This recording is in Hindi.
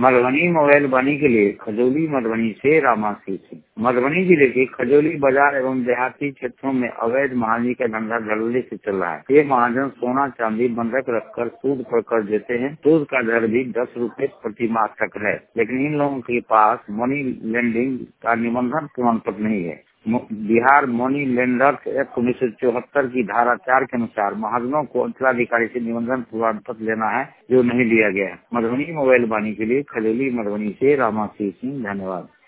मधुबनी मोबाइल बनी के लिए खजौली मधुबनी से रामासी सिंह। मधुबनी जिले के खजौली बाजार एवं देहाती क्षेत्रों में अवैध महाजनी का धंधा धड़ल्ले से चल रहा है। ये महाजन सोना चांदी बंधक रखकर सूद पर कर देते हैं। सूद का दर भी 10 रुपए प्रति माह तक है, लेकिन इन लोगों के पास मनी लेंडिंग का निबंधन प्रमाण पत्र नहीं है। बिहार मनी लेंडर्स एक्ट 1974 की धारा 4 के अनुसार महाजनों को अंचलाधिकारी से निबंधन प्रमाण पत्र लेना है, जो नहीं लिया गया है। मधुबनी मोबाइल बानी के लिए खजौली मधुबनी से रामासी सिंह। धन्यवाद।